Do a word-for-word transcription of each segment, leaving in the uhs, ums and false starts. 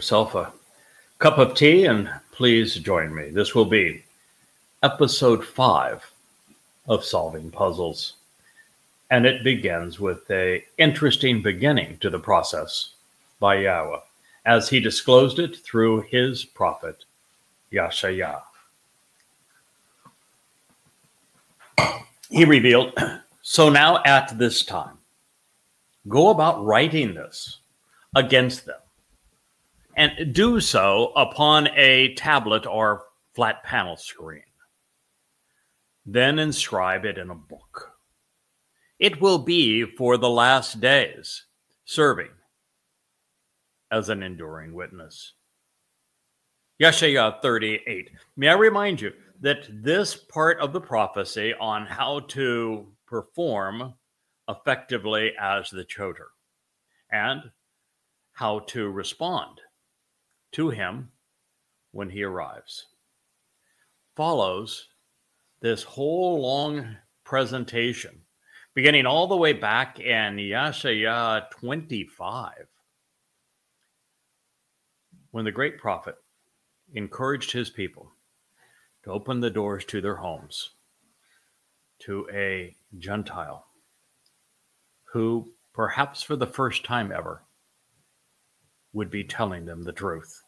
yourself a cup of tea and please join me. This will be episode five of Solving Puzzles. And it begins with an interesting beginning to the process by Yahweh, as he disclosed it through his prophet, Yeshayah. He revealed, so now at this time, go about writing this against them, and do so upon a tablet or flat panel screen. Then inscribe it in a book. It will be for the last days, serving as an enduring witness. Yeshayah thirty-eight. May I remind you that this part of the prophecy on how to perform effectively as the choter and how to respond to him when he arrives follows this whole long presentation, beginning all the way back in Yeshayah twenty-five, when the great prophet encouraged his people to open the doors to their homes to a Gentile who, perhaps for the first time ever, would be telling them the truth.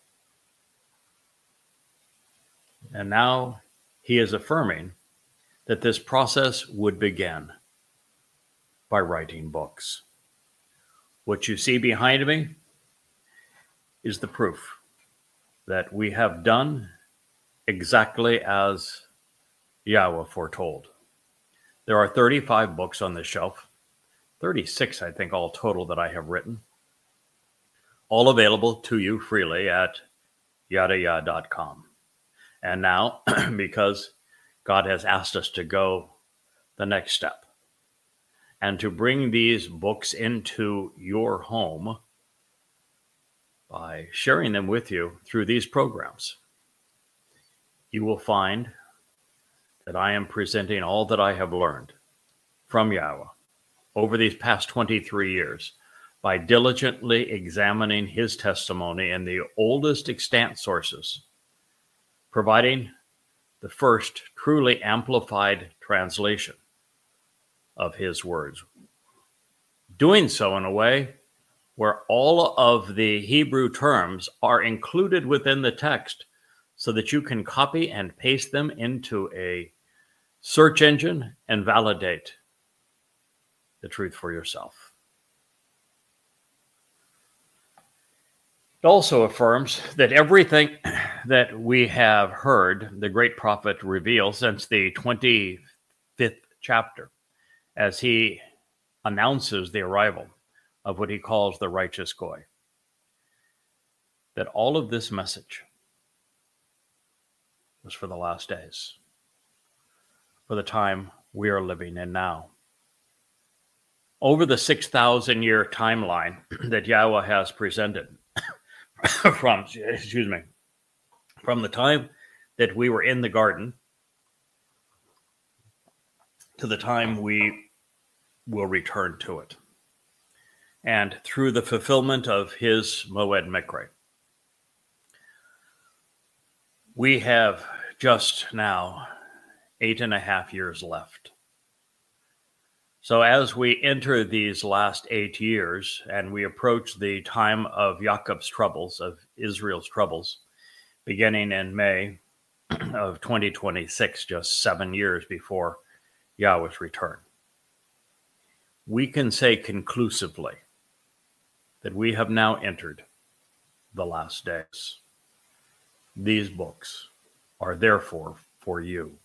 And now he is affirming that this process would begin by writing books. What you see behind me is the proof that we have done exactly as Yahweh foretold. There are thirty-five books on this shelf, thirty-six, I think, all total that I have written, all available to you freely at yadayah dot com. And now, because God has asked us to go the next step and to bring these books into your home by sharing them with you through these programs, you will find that I am presenting all that I have learned from Yahweh over these past twenty-three years by diligently examining his testimony in the oldest extant sources, providing the first truly amplified translation of his words. Doing so in a way where all of the Hebrew terms are included within the text so that you can copy and paste them into a search engine and validate the truth for yourself. It also affirms that everything that we have heard the great prophet reveal since the twenty-fifth chapter, as he announces the arrival of what he calls the righteous Goy, that all of this message was for the last days, for the time we are living in now. Over the six thousand year timeline that Yahweh has presented, from, excuse me, from the time that we were in the garden to the time we will return to it, and through the fulfillment of his Moed Mikre. We have just now eight and a half years left. So as we enter these last eight years and we approach the time of Jacob's troubles, of Israel's troubles, beginning in May of twenty twenty-six, just seven years before Yahweh's return, we can say conclusively that we have now entered the last days. These books are therefore for you.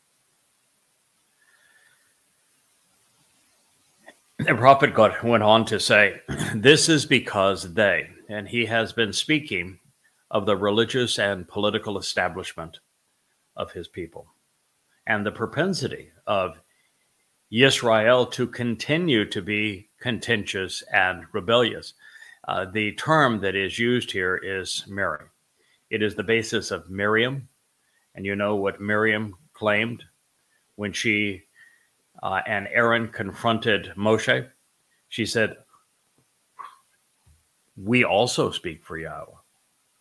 The prophet God went on to say, this is because they, and he has been speaking of the religious and political establishment of his people, and the propensity of Israel to continue to be contentious and rebellious. Uh, the term that is used here is Mary. It is the basis of Miriam, and you know what Miriam claimed when she uh, and Aaron confronted Moshe. She said, we also speak for Yahweh.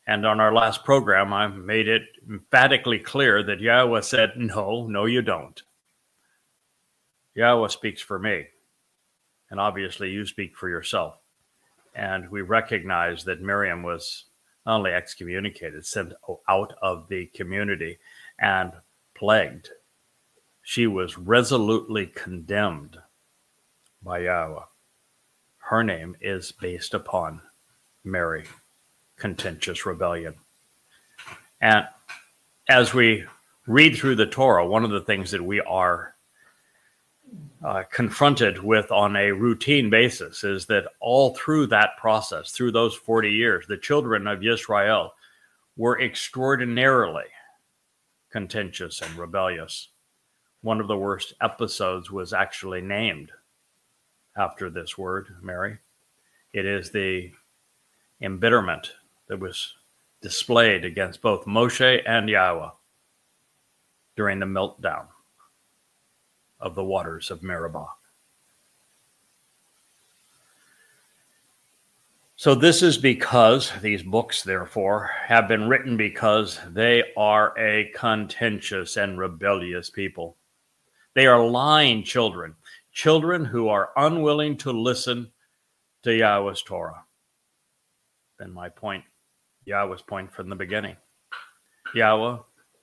And on our last program, I made it emphatically clear that Yahweh said, no, no, you don't. Yahweh speaks for me. And obviously you speak for yourself. And we recognize that Miriam was not only excommunicated, sent out of the community and plagued. She was resolutely condemned by Yahweh. Her name is based upon Mary, contentious rebellion. And as we read through the Torah, one of the things that we are uh, confronted with on a routine basis is that all through that process, through those forty years, the children of Israel were extraordinarily contentious and rebellious. One of the worst episodes was actually named after this word, Mary. It is the embitterment that was displayed against both Moshe and Yahweh during the meltdown of the waters of Meribah. So this is because these books, therefore, have been written because they are a contentious and rebellious people. They are lying children, children who are unwilling to listen to Yahweh's Torah. Then my point, Yahweh's point from the beginning. Yahweh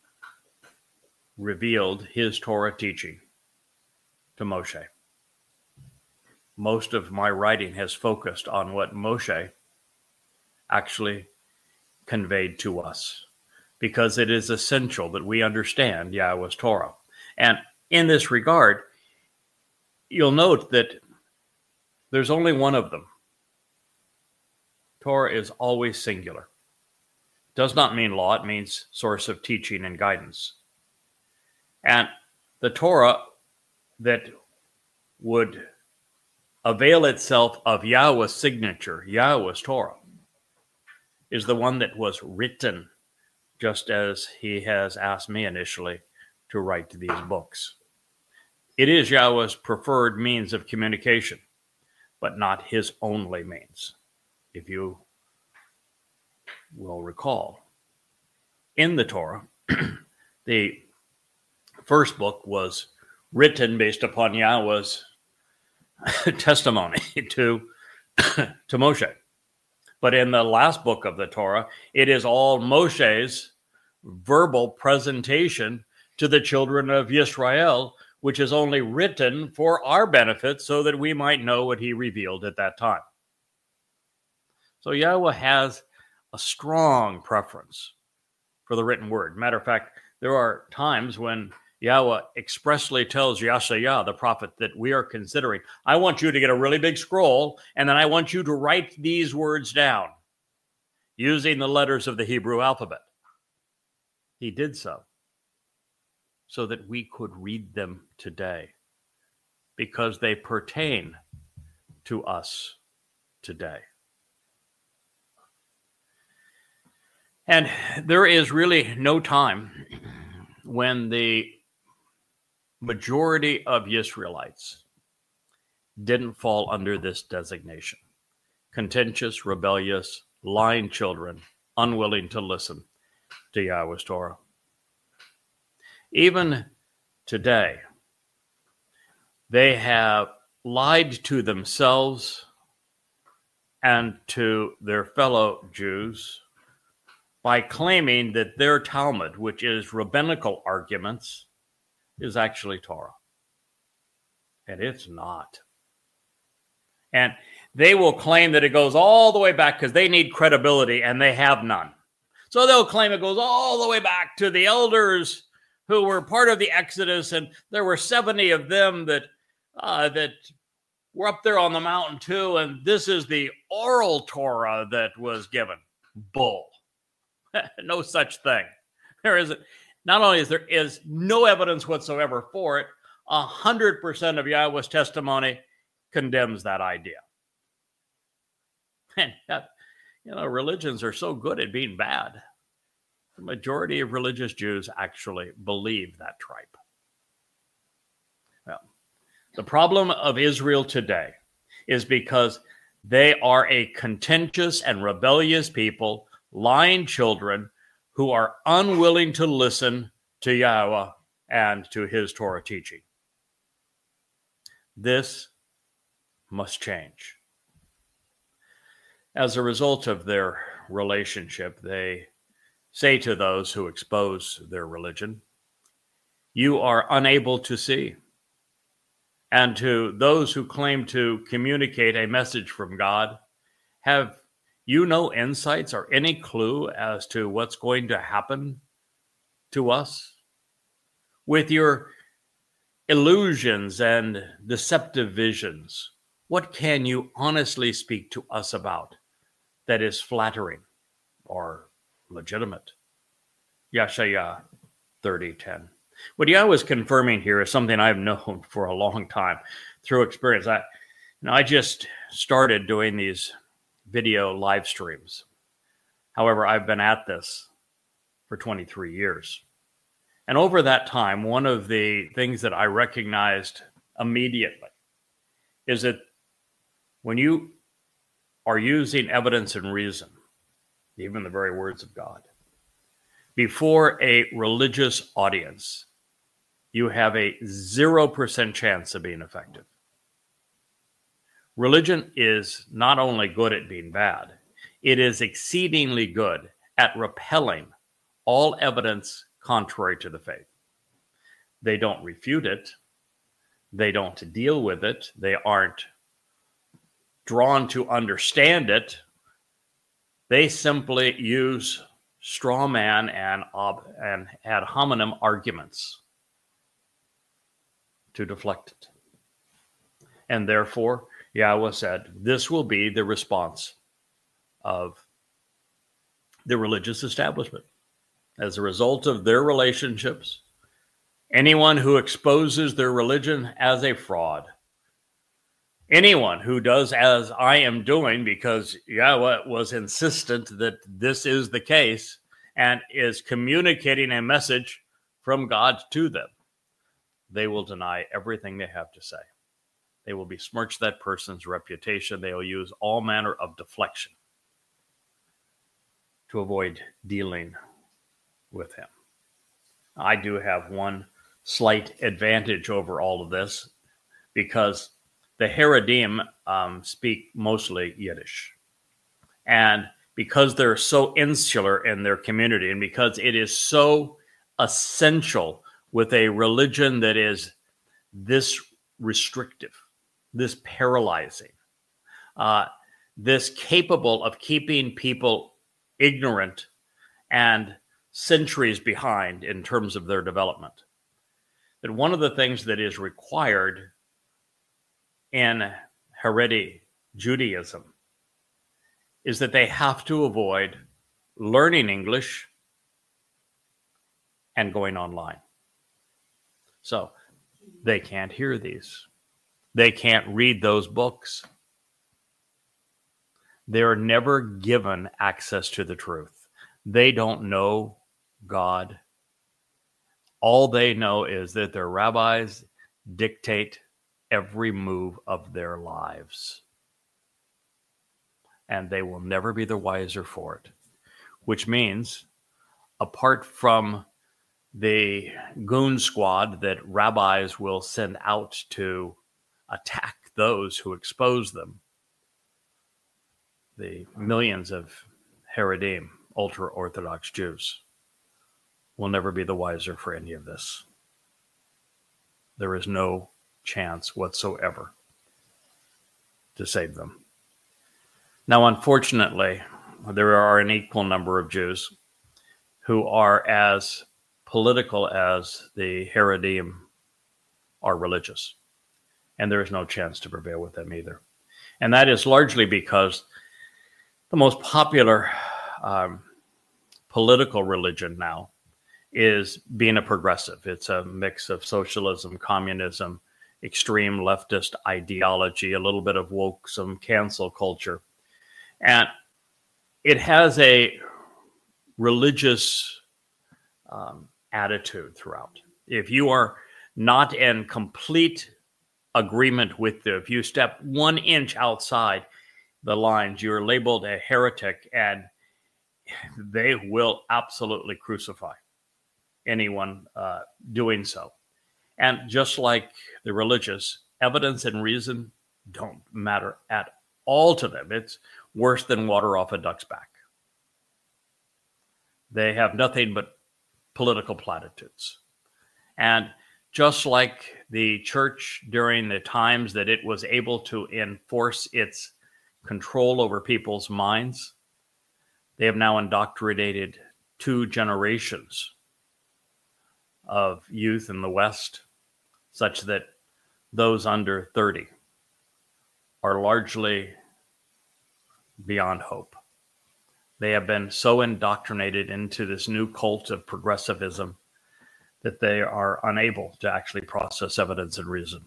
revealed his Torah teaching to Moshe. Most of my writing has focused on what Moshe actually conveyed to us, because it is essential that we understand Yahweh's Torah. And in this regard, you'll note that there's only one of them. Torah is always singular. Does not mean law, it means source of teaching and guidance. And the Torah that would avail itself of Yahweh's signature, Yahweh's Torah, is the one that was written just as he has asked me initially to write these books. It is Yahweh's preferred means of communication, but not his only means. If you will recall, in the Torah, the first book was written based upon Yahweh's testimony to, to Moshe. But in the last book of the Torah, it is all Moshe's verbal presentation to the children of Israel, which is only written for our benefit so that we might know what he revealed at that time. So Yahweh has a strong preference for the written word. Matter of fact, there are times when Yahweh expressly tells Yeshayah, the prophet that we are considering, I want you to get a really big scroll, and then I want you to write these words down using the letters of the Hebrew alphabet. He did so, so that we could read them today, because they pertain to us today. And there is really no time when the majority of Israelites didn't fall under this designation. Contentious, rebellious, lying children, unwilling to listen to Yahweh's Torah. Even today, they have lied to themselves and to their fellow Jews by claiming that their Talmud, which is rabbinical arguments, is actually Torah. And it's not. And they will claim that it goes all the way back because they need credibility and they have none. So they'll claim it goes all the way back to the elders who were part of the Exodus, and there were seventy of them that uh, that were up there on the mountain too, and this is the oral Torah that was given. Bull. No such thing. There is not only is there is no evidence whatsoever for it, a hundred percent of Yahweh's testimony condemns that idea. And that, you know, religions are so good at being bad. The majority of religious Jews actually believe that tripe. Well, the problem of Israel today is because they are a contentious and rebellious people, lying children who are unwilling to listen to Yahweh and to his Torah teaching. This must change. As a result of their relationship, they say to those who expose their religion, "You are unable to see." And to those who claim to communicate a message from God, have you no insights or any clue as to what's going to happen to us? With your illusions and deceptive visions, what can you honestly speak to us about that is flattering or legitimate? Yeshaya thirty ten. What Yahweh is confirming here is something I've known for a long time through experience. I, you know, I just started doing these video live streams. However, I've been at this for twenty-three years. And over that time, one of the things that I recognized immediately is that when you are using evidence and reason, even the very words of God, before a religious audience, you have a zero percent chance of being effective. Religion is not only good at being bad, it is exceedingly good at repelling all evidence contrary to the faith. They don't refute it. They don't deal with it. They aren't drawn to understand it. They simply use straw man and, ob- and ad hominem arguments to deflect it. And therefore, Yahweh said, this will be the response of the religious establishment. As a result of their relationships, anyone who exposes their religion as a fraud, anyone who does as I am doing because Yahweh was insistent that this is the case and is communicating a message from God to them, they will deny everything they have to say. They will besmirch that person's reputation. They will use all manner of deflection to avoid dealing with him. I do have one slight advantage over all of this because the Haredim um, speak mostly Yiddish. And because they're so insular in their community, and because it is so essential with a religion that is this restrictive, this paralyzing, uh, this capable of keeping people ignorant and centuries behind in terms of their development, that one of the things that is required in Haredi Judaism is that they have to avoid learning English and going online. So they can't hear these. They can't read those books. They're never given access to the truth. They don't know God. All they know is that their rabbis dictate every move of their lives. And they will never be the wiser for it. Which means, apart from the goon squad that rabbis will send out to attack those who expose them, the millions of Haredim, ultra-Orthodox Jews, will never be the wiser for any of this. There is no chance whatsoever to save them. Now, unfortunately, there are an equal number of Jews who are as political as the Haredim are religious, and there is no chance to prevail with them either. And that is largely because the most popular um, political religion now is being a progressive. It's a mix of socialism, communism, extreme leftist ideology, a little bit of woke, some cancel culture. And it has a religious um, attitude throughout. If you are not in complete agreement with the, if you step one inch outside the lines, you're labeled a heretic, and they will absolutely crucify anyone uh, doing so. And just like the religious, evidence and reason don't matter at all to them. It's worse than water off a duck's back. They have nothing but political platitudes. And just like the church during the times that it was able to enforce its control over people's minds, they have now indoctrinated two generations of youth in the West, such that those under thirty are largely beyond hope. They have been so indoctrinated into this new cult of progressivism that they are unable to actually process evidence and reason.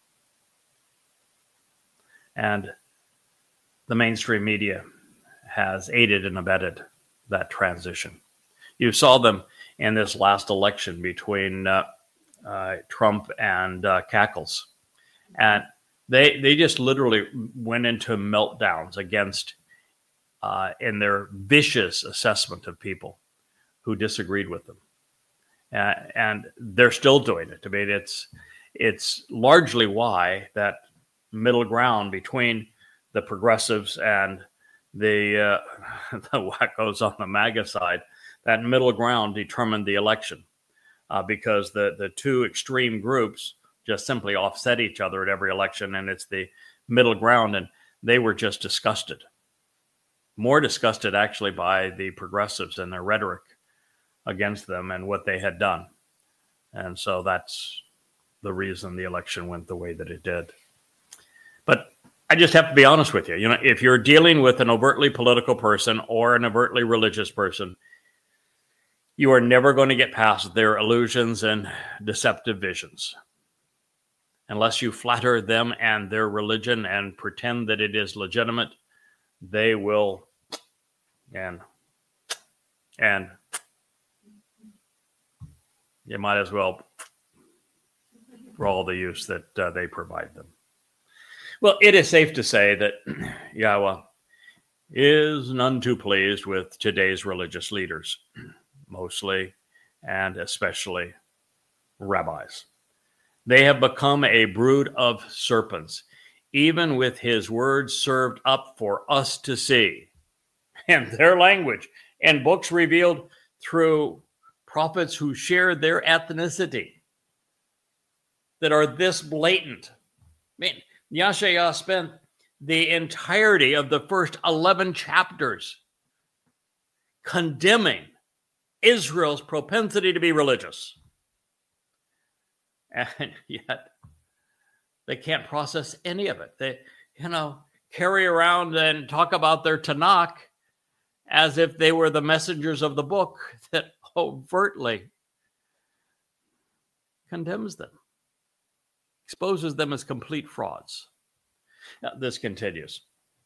And the mainstream media has aided and abetted that transition. You saw them in this last election between uh, uh, Trump and uh, Cackles. And they they just literally went into meltdowns against, uh, in their vicious assessment of people who disagreed with them. Uh, and they're still doing it. I mean, it's it's largely why that middle ground between the progressives and the uh, the wackos on the MAGA side, that middle ground determined the election, uh, because the the two extreme groups just simply offset each other at every election, and it's the middle ground, and they were just disgusted, more disgusted actually by the progressives and their rhetoric against them and what they had done. And so that's the reason the election went the way that it did. But I just have to be honest with you. You know, if you're dealing with an overtly political person or an overtly religious person, you are never going to get past their illusions and deceptive visions. Unless you flatter them and their religion and pretend that it is legitimate, they will, and, and, you might as well for all the use that uh, they provide them. Well, it is safe to say that Yahweh is none too pleased with today's religious leaders, mostly and especially rabbis. They have become a brood of serpents, even with his words served up for us to see, and their language and books revealed through prophets who share their ethnicity that are this blatant. I mean, Yashaya spent the entirety of the first eleven chapters condemning Israel's propensity to be religious. And yet they can't process any of it. They, you know, carry around and talk about their Tanakh as if they were the messengers of the book that overtly condemns them, exposes them as complete frauds. Now, this continues.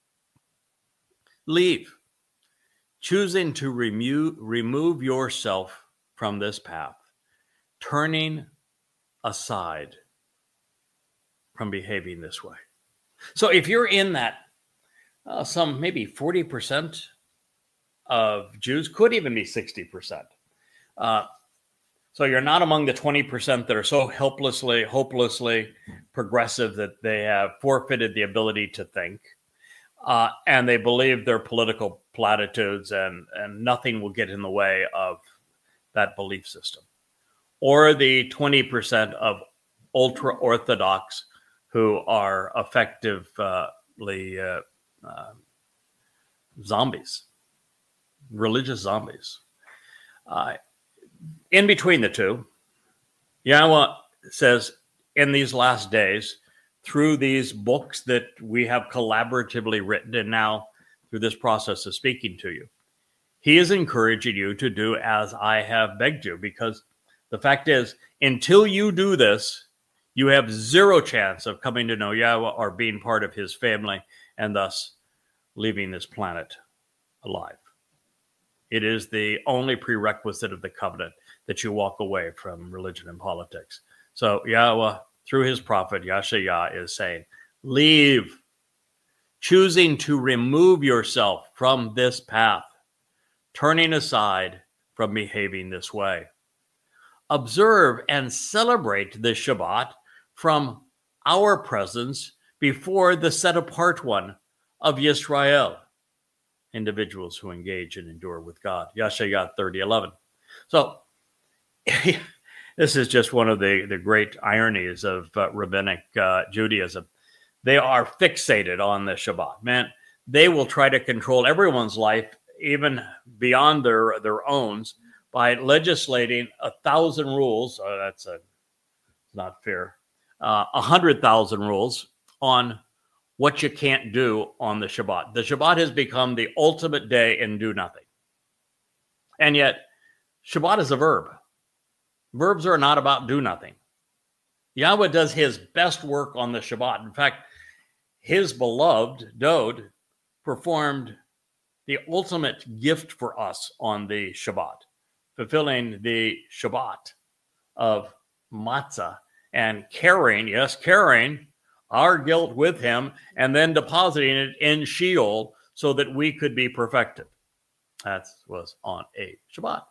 Leave, choosing to remove, remove yourself from this path, turning aside from behaving this way. So if you're in that, uh, some maybe forty percent of Jews, could even be sixty percent. Uh, so you're not among the twenty percent that are so helplessly, hopelessly progressive that they have forfeited the ability to think. Uh, and they believe their political platitudes, and, and nothing will get in the way of that belief system. Or the twenty percent of ultra-Orthodox who are effectively uh, uh, zombies, religious zombies. Uh, in between the two, Yahweh says in these last days, through these books that we have collaboratively written, and now through this process of speaking to you, he is encouraging you to do as I have begged you, because the fact is, until you do this, you have zero chance of coming to know Yahweh or being part of his family, and thus leaving this planet alive. It is the only prerequisite of the covenant that you walk away from religion and politics. So Yahweh, through his prophet Yashaya, is saying, leave, choosing to remove yourself from this path, turning aside from behaving this way. Observe and celebrate the Shabbat from our presence before the set-apart one of Yisrael, individuals who engage and endure with God. Yashayat thirty eleven. So this is just one of the, the great ironies of uh, rabbinic uh, Judaism. They are fixated on the Shabbat. Man, they will try to control everyone's life, even beyond their, their own, by legislating a thousand rules. Oh, that's a, not fair. Uh, a hundred thousand rules on what you can't do on the Shabbat. The Shabbat has become the ultimate day in do nothing. And yet, Shabbat is a verb. Verbs are not about do nothing. Yahweh does his best work on the Shabbat. In fact, his beloved, Dod, performed the ultimate gift for us on the Shabbat, fulfilling the Shabbat of matzah and carrying, yes, carrying our guilt with him and then depositing it in Sheol so that we could be perfected. That was on a Shabbat.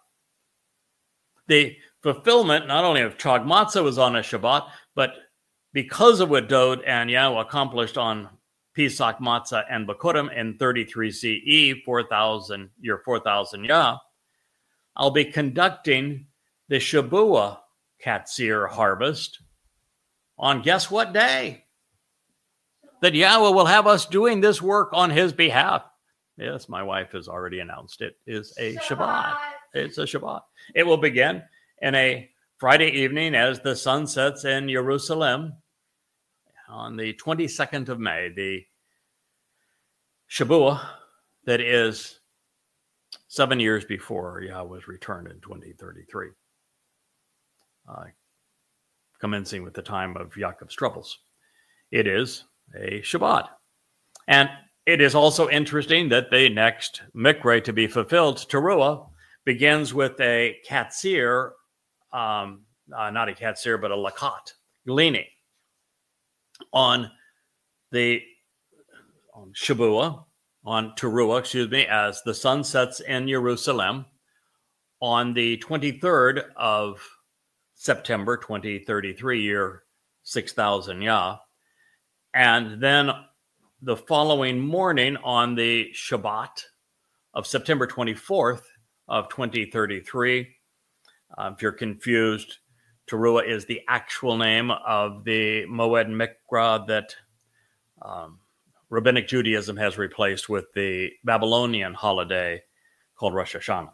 The fulfillment not only of Chag Matzah was on a Shabbat, but because of what Dod and Yahweh accomplished on Pesach Matzah and Bakurim in thirty-three C E, four thousand, year four thousand Yah, I'll be conducting the Shabua Katsir harvest on guess what day? That Yahweh will have us doing this work on his behalf. Yes, my wife has already announced it is a Shabbat. Shabbat. It's a Shabbat. It will begin in a Friday evening as the sun sets in Jerusalem on the twenty-second of May, the Shabua that is seven years before Yahweh's return in twenty thirty-three, uh, commencing with the time of Yaakov's troubles. It is a Shabbat. And it is also interesting that the next Mikra to be fulfilled, Teruah, begins with a Katsir, um, uh, not a Katsir, but a Lakat, gleaning on the on Shabua, on Teruah, excuse me, as the sun sets in Jerusalem on the twenty-third of September, twenty thirty-three, year six thousand Yah. And then the following morning on the Shabbat of September twenty-fourth of twenty thirty-three, uh, if you're confused, Teruah is the actual name of the Moed Mikra that um, Rabbinic Judaism has replaced with the Babylonian holiday called Rosh Hashanah.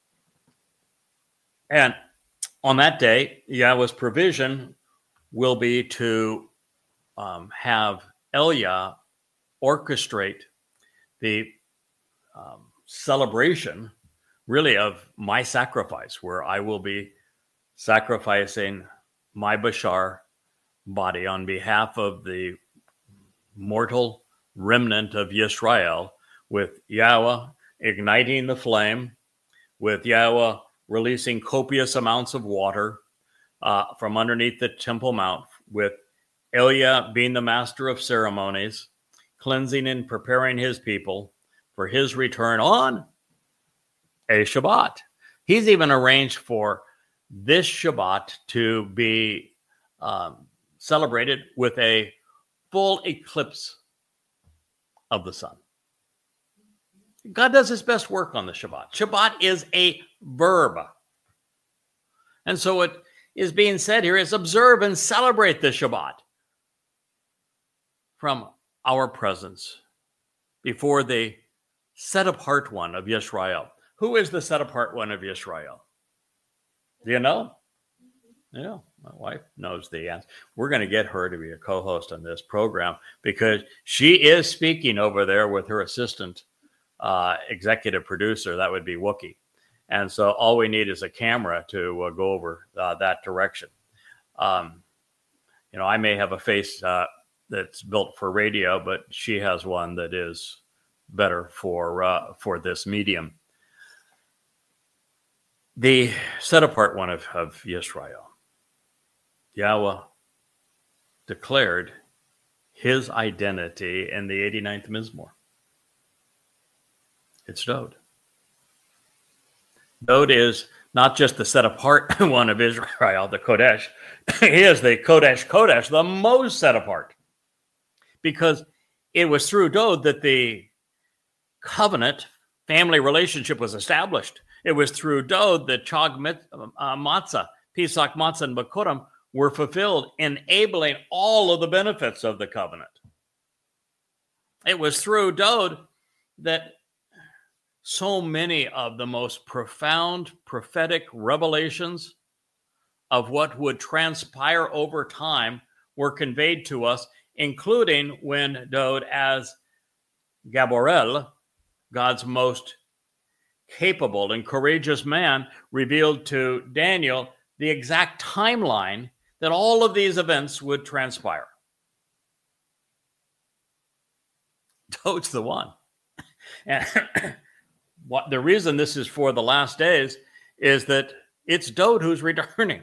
And on that day, Yahweh's provision will be to um, have Elia orchestrate the um, celebration, really, of my sacrifice, where I will be sacrificing my Bashar body on behalf of the mortal remnant of Yisrael, with Yahweh igniting the flame, with Yahweh releasing copious amounts of water uh, from underneath the Temple Mount, with Elia being the master of ceremonies, cleansing and preparing his people for his return on a Shabbat. He's even arranged for this Shabbat to be um, celebrated with a full eclipse of the sun. God does his best work on the Shabbat. Shabbat is a verb. And so what is being said here is observe and celebrate the Shabbat from our presence before the set-apart one of Yisrael. Who is the set-apart one of Yisrael? Do you know? Yeah, my wife knows the answer. We're going to get her to be a co-host on this program because she is speaking over there with her assistant uh, executive producer. That would be Wookie. And so all we need is a camera to uh, go over uh, that direction. Um, you know, I may have a face uh, that's built for radio, but she has one that is better for uh, for this medium. The set-apart one of, of Yisrael. Yahweh declared his identity in the eighty-ninth Mizmor. It's Dod. Dode is not just the set apart one of Israel, the Kodesh. He is the Kodesh Kodesh, the most set apart. Because it was through Dode that the covenant family relationship was established. It was through Dode that Chag uh, Matzah, Pesach Matzah, and Bikurim were fulfilled, enabling all of the benefits of the covenant. It was through Dode that so many of the most profound prophetic revelations of what would transpire over time were conveyed to us, including when Dode, as Gaborel, God's most capable and courageous man, revealed to Daniel the exact timeline that all of these events would transpire. Dode's the one. And what the reason this is for the last days is that it's Dode who's returning.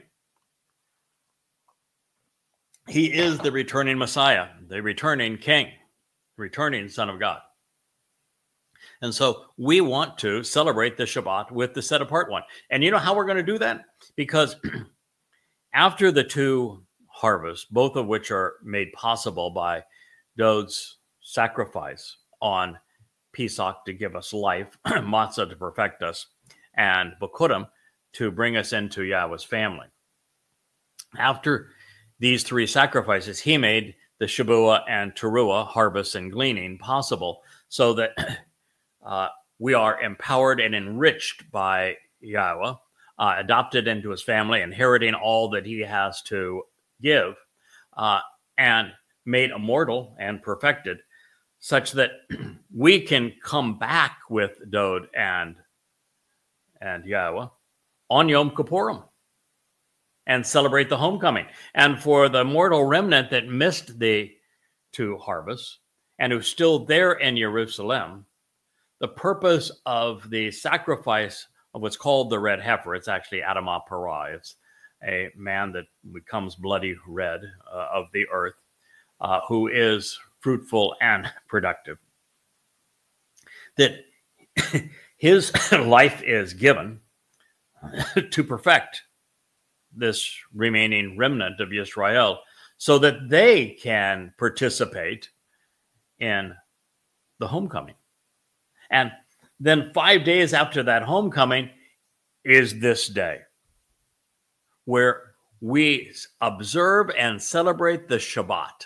He is the returning Messiah, the returning King, returning Son of God. And so we want to celebrate the Shabbat with the set apart one. And you know how we're going to do that? Because after the two harvests, both of which are made possible by Dode's sacrifice on Pesach to give us life, Matzah to perfect us, and Bikurim to bring us into Yahweh's family. After these three sacrifices, he made the Shavua and Teruah, harvest and gleaning, possible so that uh, we are empowered and enriched by Yahweh, uh, adopted into his family, inheriting all that he has to give, uh, and made immortal and perfected, such that we can come back with Dode and, and Yahweh on Yom Kippurim and celebrate the homecoming. And for the mortal remnant that missed the two harvests and who's still there in Jerusalem, the purpose of the sacrifice of what's called the red heifer, it's actually Adamah Parah, it's a man that becomes bloody red uh, of the earth, uh, who is fruitful and productive, that his life is given to perfect this remaining remnant of Israel so that they can participate in the homecoming. And then five days after that homecoming is this day where we observe and celebrate the Shabbat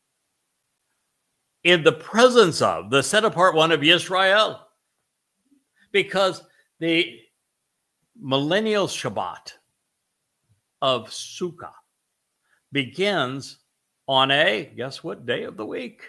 in the presence of the set-apart one of Yisrael, because the millennial Shabbat of Sukkah begins on a, guess what day of the week?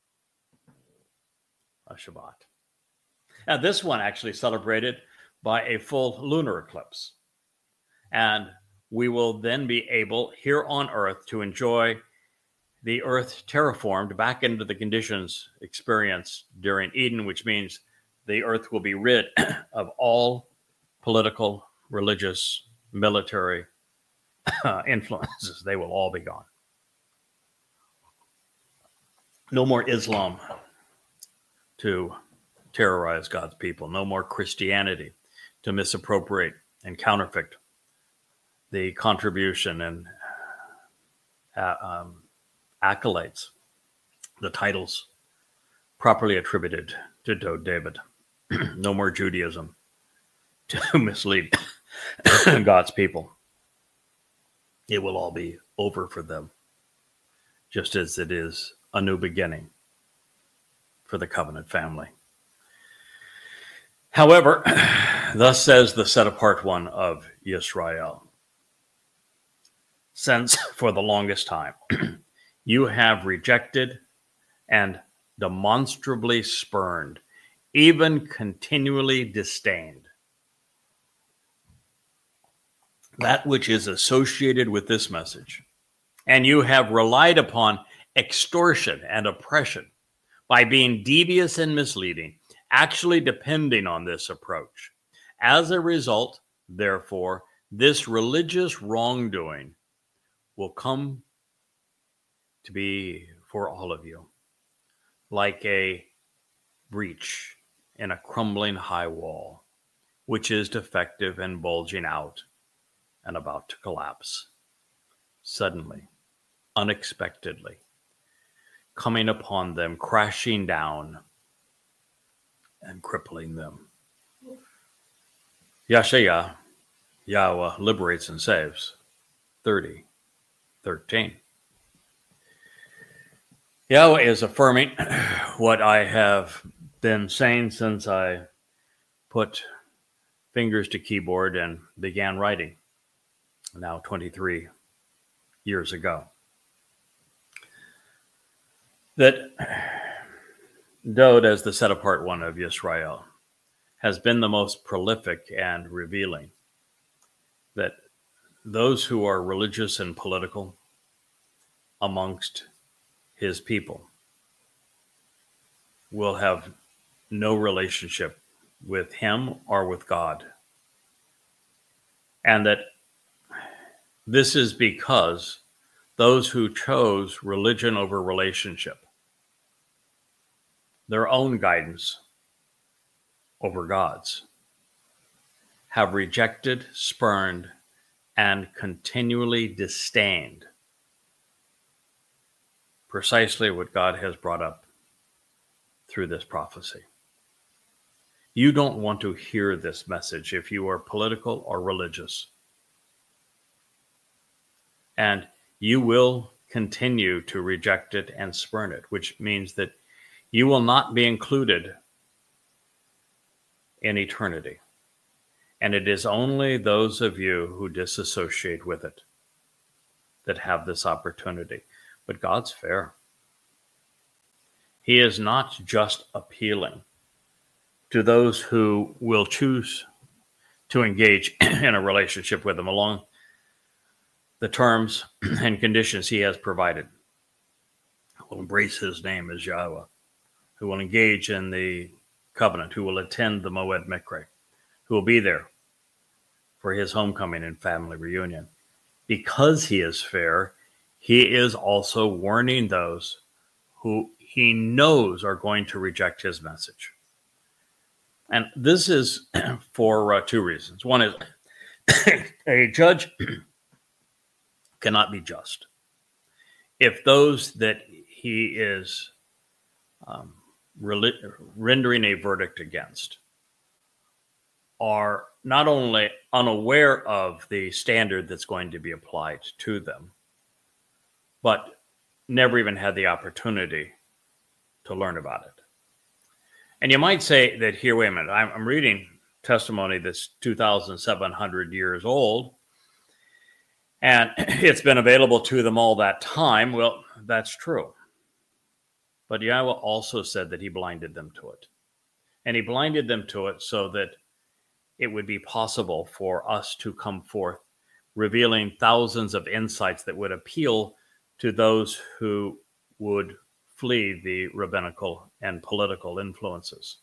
A Shabbat. Now, this one actually celebrated by a full lunar eclipse. And we will then be able here on earth to enjoy the earth terraformed back into the conditions experienced during Eden, which means the earth will be rid of all political, religious, military uh, influences. They will all be gone. No more Islam to terrorize God's people. No more Christianity to misappropriate and counterfeit the contribution and uh, um, accolades, the titles properly attributed to Dode David. No more Judaism to mislead God's people. It will all be over for them, just as it is a new beginning for the covenant family. However, thus says the set-apart one of Yisrael, since for the longest time you have rejected and demonstrably spurned, even continually disdained, that which is associated with this message, and you have relied upon extortion and oppression by being devious and misleading, actually depending on this approach. As a result, therefore, this religious wrongdoing will come to be for all of you like a breach in a crumbling high wall. which is defective and bulging out and about to collapse. Suddenly, unexpectedly, coming upon them, crashing down and crippling them. Yeshaya, Yahweh liberates and saves. thirty, thirteen. Yahweh is affirming what I have been saying since I put fingers to keyboard and began writing, now twenty-three years ago. That Dowd, as the set-apart one of Yisrael, has been the most prolific and revealing. That those who are religious and political amongst his people will have no relationship with him or with God. And that this is because those who chose religion over relationship, their own guidance over God's, have rejected, spurned, and continually disdained precisely what God has brought up through this prophecy. You don't want to hear this message if you are political or religious. And you will continue to reject it and spurn it, which means that you will not be included in eternity. And it is only those of you who disassociate with it that have this opportunity. But God's fair. He is not just appealing to those who will choose to engage in a relationship with him along the terms and conditions he has provided, who will embrace his name as Yahweh, who will engage in the covenant, who will attend the Moed Mikre, who will be there for his homecoming and family reunion. Because he is fair, he is also warning those who he knows are going to reject his message. And this is for uh, two reasons. One is a judge cannot be just if those that he is um, re- rendering a verdict against are not only unaware of the standard that's going to be applied to them, but never even had the opportunity to learn about it. And you might say that here, wait a minute, I'm, I'm reading testimony that's two thousand seven hundred years old, and it's been available to them all that time. Well, that's true. But Yahweh also said that he blinded them to it. And he blinded them to it so that it would be possible for us to come forth, revealing thousands of insights that would appeal to those who would flee the rabbinical and political influences.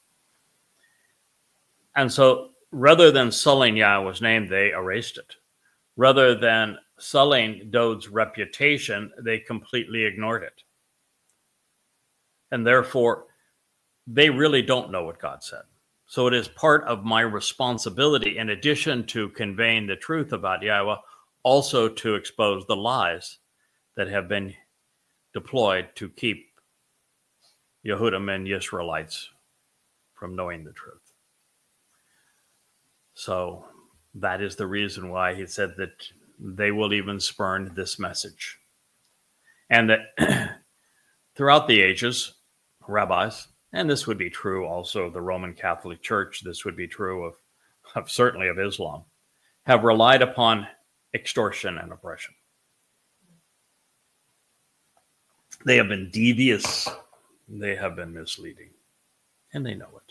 And so rather than sullying Yahweh's name, they erased it. Rather than sullying Dowd's reputation, they completely ignored it. And therefore, they really don't know what God said. So it is part of my responsibility, in addition to conveying the truth about Yahweh, also to expose the lies that have been deployed to keep Yehudim and Israelites from knowing the truth. So that is the reason why he said that they will even spurn this message. And that throughout the ages, rabbis, and this would be true also of the Roman Catholic Church, this would be true of, of certainly of Islam, have relied upon extortion and oppression. They have been devious, they have been misleading, and they know it.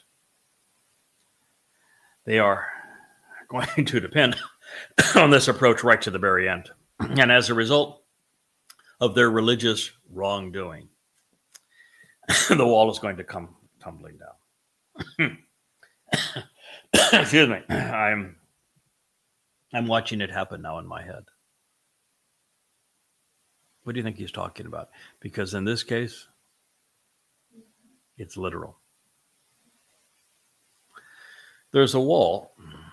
They are going to depend on this approach right to the very end. And as a result of their religious wrongdoing, the wall is going to come tumbling down. Excuse me. I'm I'm watching it happen now in my head. What do you think he's talking about? Because in this case, it's literal. There's a wall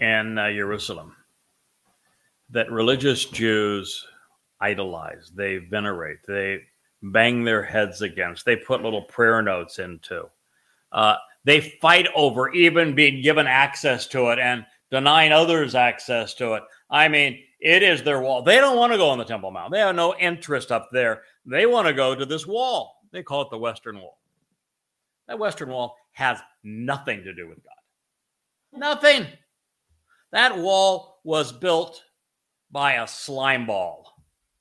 in uh, Jerusalem that religious Jews idolize, they venerate, they bang their heads against, they put little prayer notes into. Uh, they fight over even being given access to it and denying others access to it. I mean, it is their wall. They don't want to go on the Temple Mount. They have no interest up there. They want to go to this wall. They call it the Western Wall. That Western Wall has nothing to do with God. Nothing. That wall was built by a slime ball.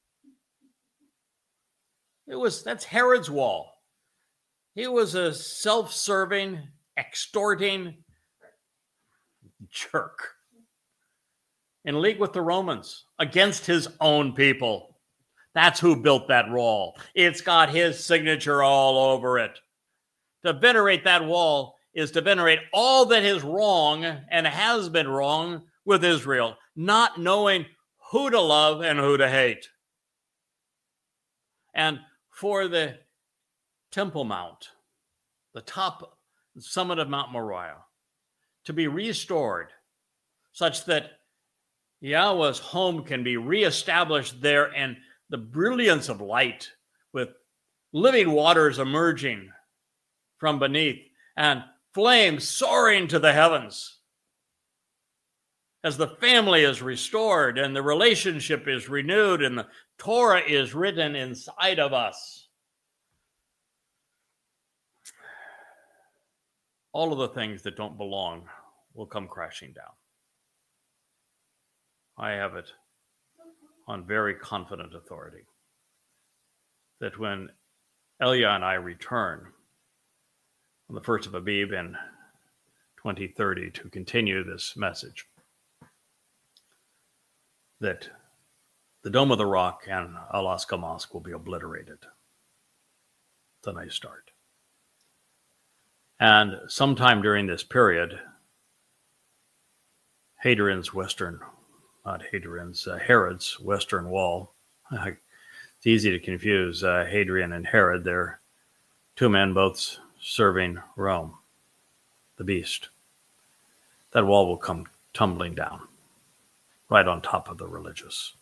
It was, that's Herod's wall. He was a self-serving, extorting jerk in league with the Romans against his own people. That's who built that wall. It's got his signature all over it. To venerate that wall is to venerate all that is wrong and has been wrong with Israel, not knowing who to love and who to hate. And for the Temple Mount, the top summit of Mount Moriah, to be restored such that Yahweh's home can be reestablished there and the brilliance of light with living waters emerging from beneath and flames soaring to the heavens as the family is restored and the relationship is renewed and the Torah is written inside of us. All of the things that don't belong will come crashing down. I have it on very confident authority that when Elia and I return on the first of Abib in twenty thirty to continue this message, that the Dome of the Rock and Al-Aqsa Mosque will be obliterated. It's a nice start. And sometime during this period, Hadrian's western, not Hadrian's, uh, Herod's western wall. It's easy to confuse uh, Hadrian and Herod. They're two men both serving Rome, the beast. That wall will come tumbling down right on top of the religious.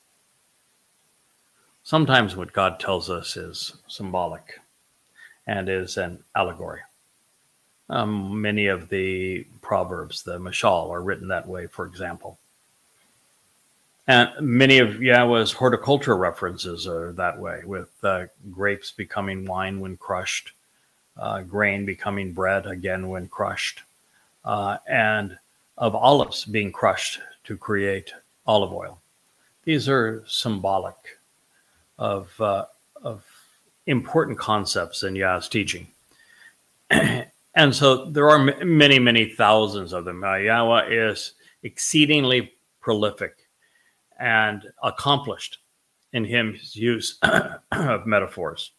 Sometimes what God tells us is symbolic and is an allegory. Um, many of the Proverbs, the Mashal, are written that way, for example. And many of Yahweh's horticulture references are that way, with uh, grapes becoming wine when crushed, uh, grain becoming bread again when crushed, uh, and of olives being crushed to create olive oil. These are symbolic of, uh, of important concepts in Yah's teaching. And so there are m- many, many thousands of them. Uh, Yahweh is exceedingly prolific and accomplished in his use of metaphors.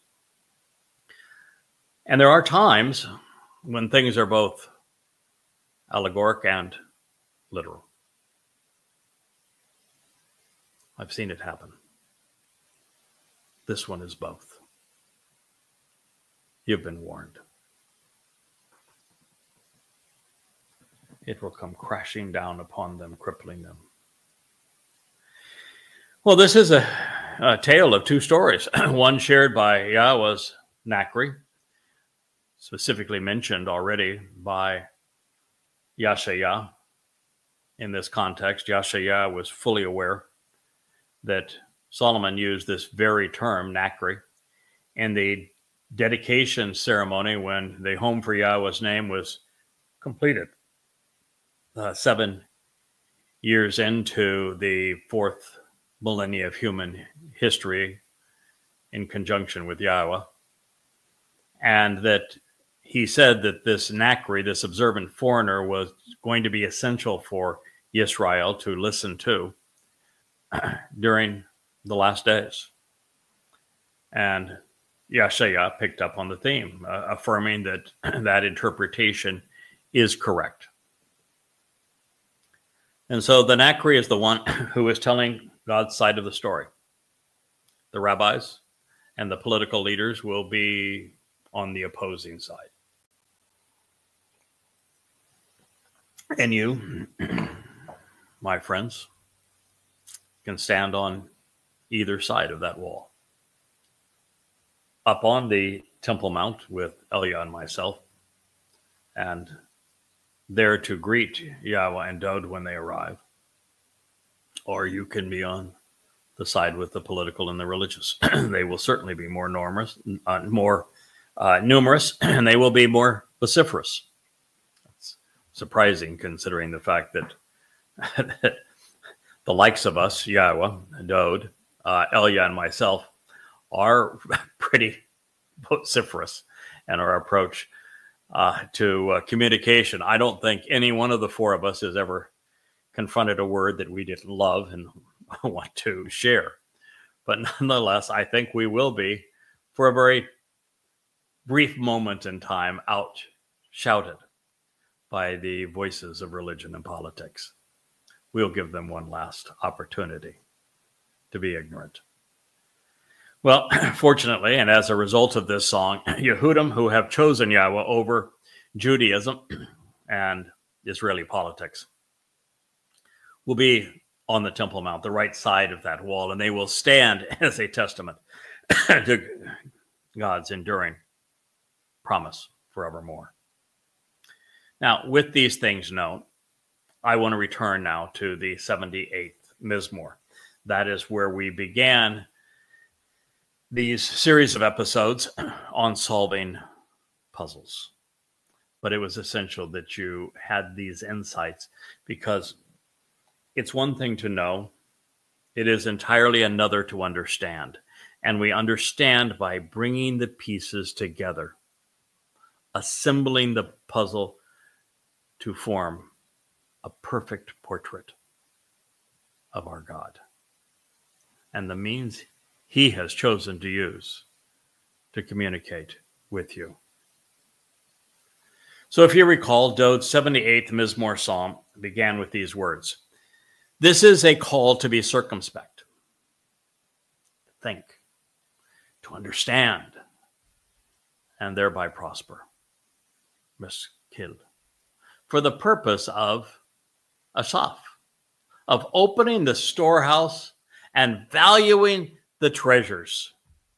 And there are times when things are both allegoric and literal. I've seen it happen. This one is both. You've been warned. It will come crashing down upon them, crippling them. Well, this is a, a tale of two stories. One shared by Yahweh's Nachri, specifically mentioned already by Yashaya. In this context, Yashaya was fully aware that Solomon used this very term, Nachri, in the dedication ceremony when the home for Yahweh's name was completed. Uh, seven years into the fourth millennia of human history in conjunction with Yahweh. And that he said that this Nachri, this observant foreigner, was going to be essential for Israel to listen to during the last days. And Yashaya picked up on the theme, uh, affirming that that interpretation is correct. And so the Nachri is the one who is telling God's side of the story. The rabbis and the political leaders will be on the opposing side. And you, my friends, can stand on either side of that wall. Up on the Temple Mount with Elia and myself, and there to greet Yahweh and Dowd when they arrive. Or you can be on the side with the political and the religious. They will certainly be more numerous, uh, more uh, numerous, and they will be more vociferous. It's surprising considering the fact that the likes of us, Yahweh, Dowd, uh, Elia, and myself, are pretty vociferous in our approach uh, to uh, communication. I don't think any one of the four of us has ever confronted a word that we didn't love and want to share. But nonetheless, I think we will be, for a very brief moment in time, out shouted by the voices of religion and politics. We'll give them one last opportunity to be ignorant. Well, fortunately, and as a result of this song, Yehudim, who have chosen Yahweh over Judaism and Israeli politics, will be on the Temple Mount, the right side of that wall, and they will stand as a testament to God's enduring promise forevermore. Now, with these things known, I want to return now to the seventy-eighth Mizmor. That is where we began these series of episodes on solving puzzles. But it was essential that you had these insights, because it's one thing to know, it is entirely another to understand. And we understand by bringing the pieces together, assembling the puzzle to form a perfect portrait of our God and the means he has chosen to use to communicate with you. So if you recall, Dowd's seventy-eighth Mizmor Psalm began with these words: "This is a call to be circumspect, to think, to understand, and thereby prosper." Miskil. For the purpose of Asaph, of opening the storehouse and valuing the treasures.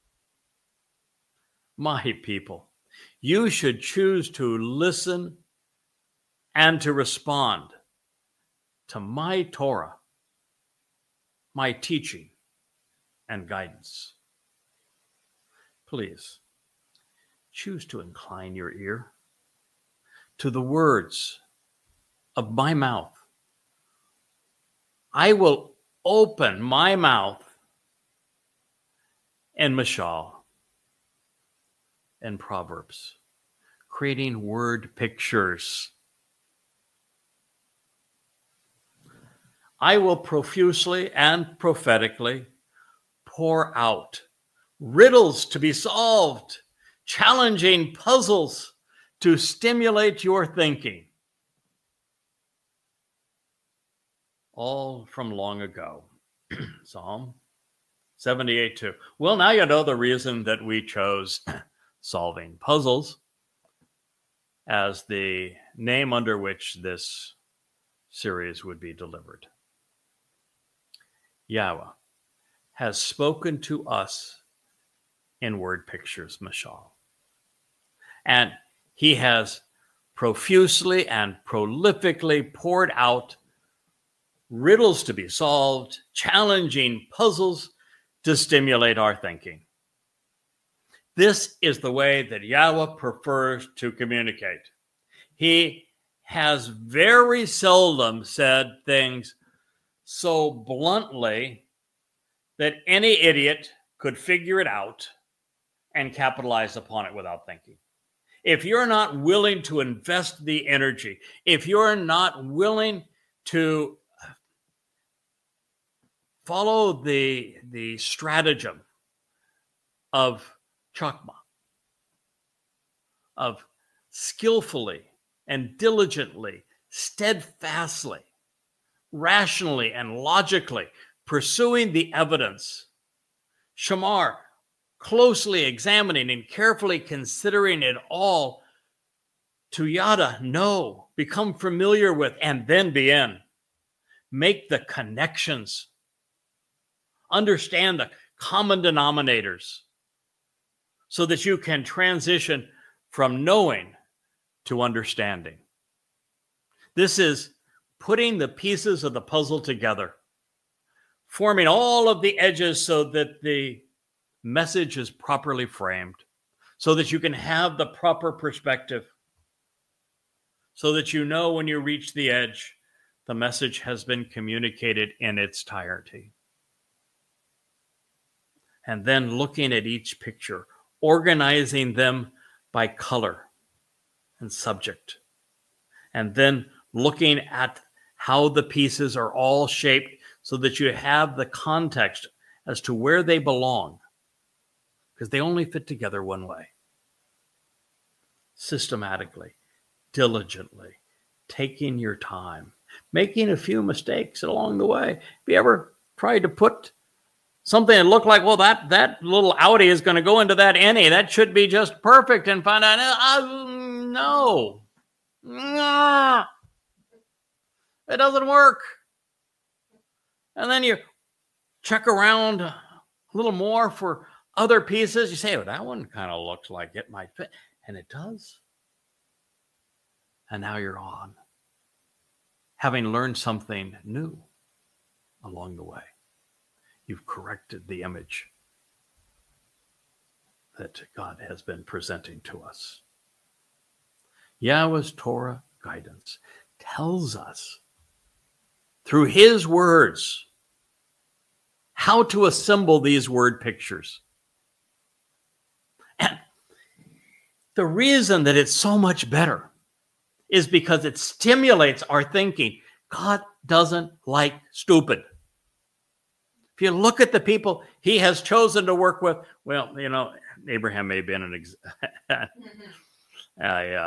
My people, you should choose to listen and to respond to my Torah, my teaching and guidance. Please choose to incline your ear to the words of my mouth. I will open my mouth in Mashal and Proverbs, creating word pictures. I will profusely and prophetically pour out riddles to be solved, challenging puzzles to stimulate your thinking. All from long ago. Psalm seventy-eight two. Well, now you know the reason that we chose solving puzzles as the name under which this series would be delivered. Yahweh has spoken to us in word pictures, Mashal. And he has profusely and prolifically poured out riddles to be solved, challenging puzzles to stimulate our thinking. This is the way that Yahweh prefers to communicate. He has very seldom said things so bluntly that any idiot could figure it out and capitalize upon it without thinking. If you're not willing to invest the energy, if you're not willing to follow the, the stratagem of Chokmah, of skillfully and diligently, steadfastly, rationally and logically pursuing the evidence, Shamar, closely examining and carefully considering it all, to yada, know, become familiar with, and then be in. make the connections, understand the common denominators, so that you can transition from knowing to understanding. This is putting the pieces of the puzzle together, forming all of the edges so that the message is properly framed, so that you can have the proper perspective, so that you know when you reach the edge, the message has been communicated in its entirety. And then looking at each picture, organizing them by color and subject, and then looking at how the pieces are all shaped so that you have the context as to where they belong, because they only fit together one way. Systematically, diligently, taking your time, making a few mistakes along the way. Have you ever tried to put something that looked like, well, that, that little outie is going to go into that innie, that should be just perfect, and find out, uh, no, nah, it doesn't work. And then you check around a little more for other pieces. You say, oh, that one kind of looks like it might fit. And it does. And now you're on, having learned something new along the way. You've corrected the image that God has been presenting to us. Yahweh's Torah guidance tells us through his words how to assemble these word pictures. And the reason that it's so much better is because it stimulates our thinking. God doesn't like stupid. If you look at the people he has chosen to work with, well, you know, Abraham may have been an ex- uh, yeah.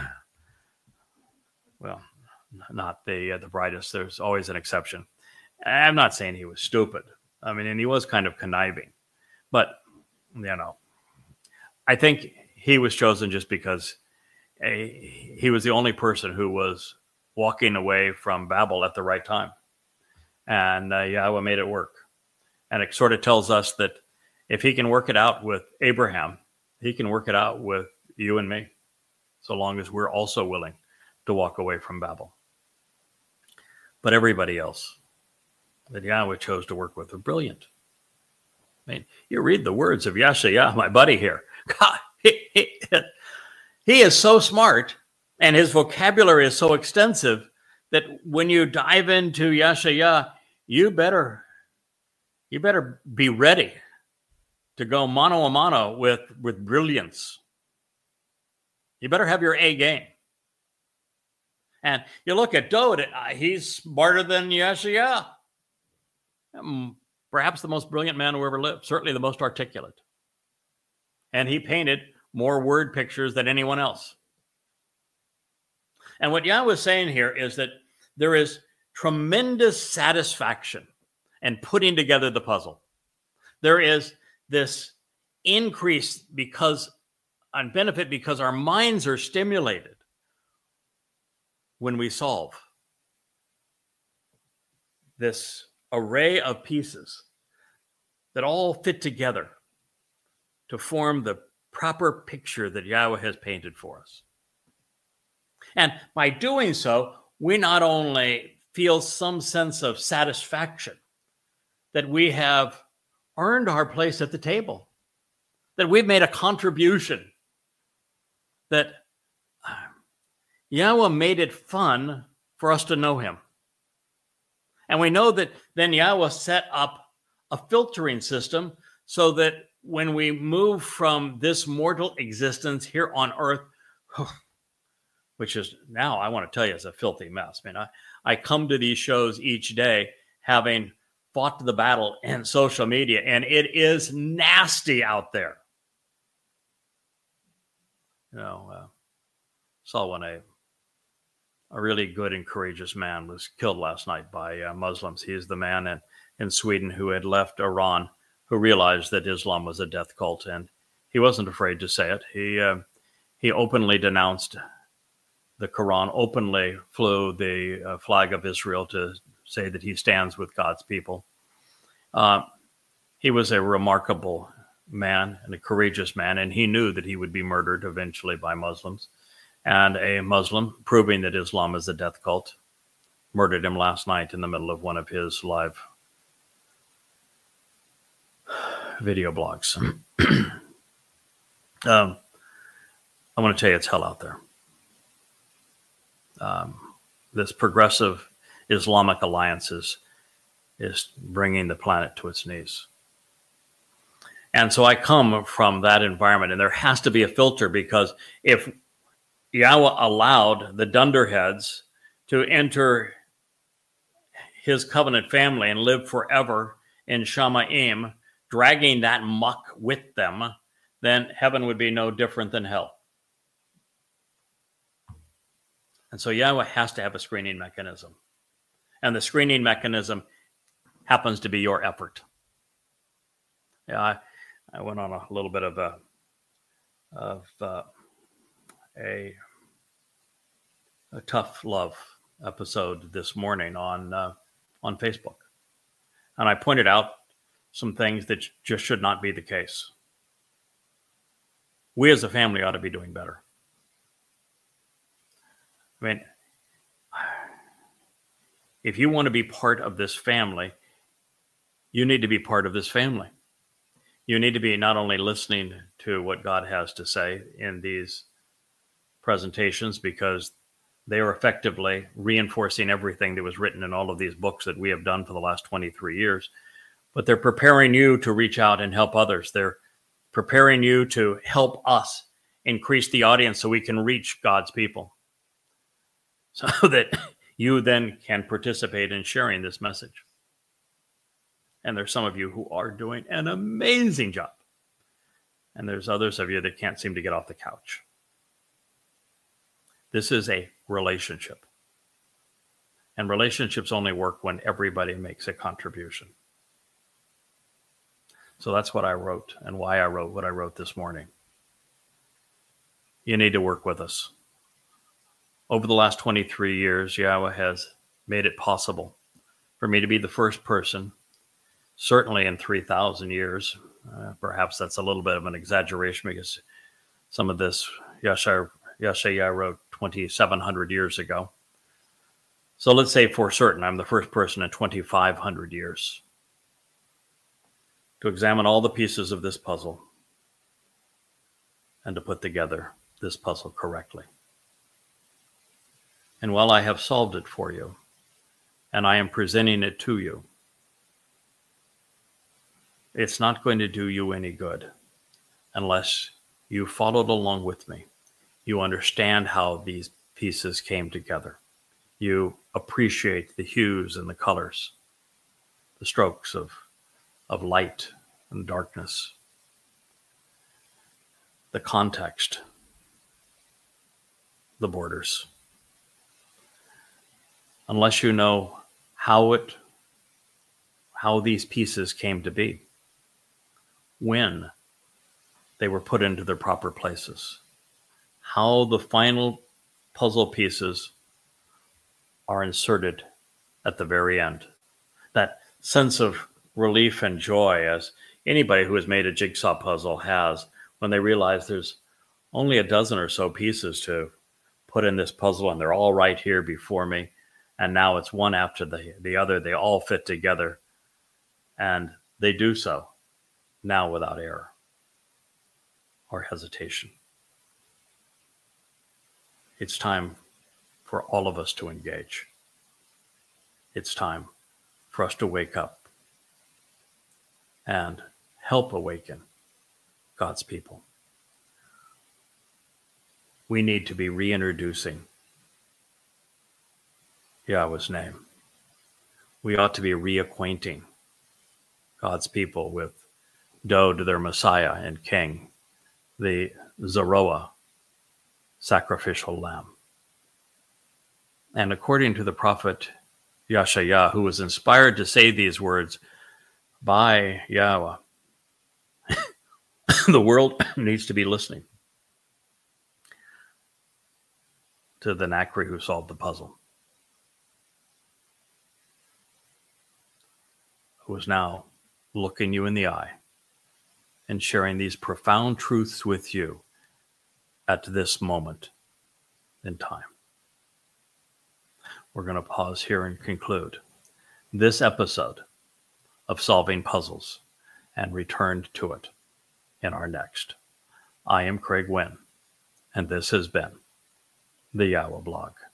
well, not the uh, the brightest. There's always an exception. I'm not saying he was stupid. I mean, and he was kind of conniving, but you know, I think he was chosen just because uh, he was the only person who was walking away from Babel at the right time, and uh, Yahweh made it work. And it sort of tells us that if he can work it out with Abraham, he can work it out with you and me, so long as we're also willing to walk away from Babel. But everybody else that Yahweh chose to work with are brilliant. I mean, you read the words of Yasha'yah, my buddy here. God, he, he, he is so smart, and his vocabulary is so extensive that when you dive into Yasha'yah, you better... You better be ready to go mano a mano with, with brilliance. You better have your A game. And you look at Dode, he's smarter than Yasha'yah. Perhaps the most brilliant man who ever lived, certainly the most articulate. And he painted more word pictures than anyone else. And what Yahweh is saying here is that there is tremendous satisfaction and putting together the puzzle. There is this increase because on benefit because our minds are stimulated when we solve this array of pieces that all fit together to form the proper picture that Yahweh has painted for us. And by doing so, we not only feel some sense of satisfaction that we have earned our place at the table, that we've made a contribution, that Yahweh made it fun for us to know him. And we know that then Yahweh set up a filtering system so that when we move from this mortal existence here on earth, which is now, I want to tell you, is a filthy mess. I mean, I, I come to these shows each day having fought the battle in social media, and it is nasty out there. You know, uh, saw when a a really good and courageous man was killed last night by uh, Muslims. He is the man in, in Sweden who had left Iran, who realized that Islam was a death cult, and he wasn't afraid to say it. He uh, he openly denounced the Quran, openly flew the uh, flag of Israel to say that he stands with God's people. Uh, he was a remarkable man and a courageous man, and he knew that he would be murdered eventually by Muslims. And a Muslim, proving that Islam is a death cult, murdered him last night in the middle of one of his live video blogs. um, I want to tell you, it's hell out there. Um, this progressive Islamic alliances is bringing the planet to its knees. And so I come from that environment, and there has to be a filter, because if Yahweh allowed the dunderheads to enter his covenant family and live forever in Shamayim, dragging that muck with them, then heaven would be no different than hell. And so Yahweh has to have a screening mechanism. And the screening mechanism happens to be your effort. Yeah, I, I went on a little bit of a of uh, a, a tough love episode this morning on uh, on Facebook, and I pointed out some things that just should not be the case. We as a family ought to be doing better. I mean, if you want to be part of this family, you need to be part of this family. You need to be not only listening to what God has to say in these presentations, because they are effectively reinforcing everything that was written in all of these books that we have done for the last twenty-three years, but they're preparing you to reach out and help others. They're preparing you to help us increase the audience so we can reach God's people, so that you then can participate in sharing this message. And there's some of you who are doing an amazing job. And there's others of you that can't seem to get off the couch. This is a relationship. And relationships only work when everybody makes a contribution. So that's what I wrote, and why I wrote what I wrote this morning. You need to work with us. Over the last twenty-three years, Yahweh has made it possible for me to be the first person, certainly in three thousand years. Uh, perhaps that's a little bit of an exaggeration, because some of this Yeshaya wrote twenty-seven hundred years ago. So let's say for certain I'm the first person in twenty-five hundred years to examine all the pieces of this puzzle and to put together this puzzle correctly. And while I have solved it for you, and I am presenting it to you, it's not going to do you any good unless you followed along with me. You understand how these pieces came together. You appreciate the hues and the colors, the strokes of, of light and darkness, the context, the borders. Unless you know how it, how these pieces came to be, when they were put into their proper places, how the final puzzle pieces are inserted at the very end. That sense of relief and joy, as anybody who has made a jigsaw puzzle has, when they realize there's only a dozen or so pieces to put in this puzzle, and they're all right here before me. And now it's one after the, the other. They all fit together, and they do so now without error or hesitation. It's time for all of us to engage. It's time for us to wake up and help awaken God's people. We need to be reintroducing Yahweh's name. We ought to be reacquainting God's people with Dod, their Messiah and King, the Zeroah, sacrificial lamb. And according to the prophet Yeshaya, who was inspired to say these words by Yahweh, the world needs to be listening to the Nakri who solved the puzzle. who is now looking you in the eye and sharing these profound truths with you at this moment in time. We're going to pause here and conclude this episode of Solving Puzzles and return to it in our next. I am Craig Wynn, and this has been the Yawa Blog.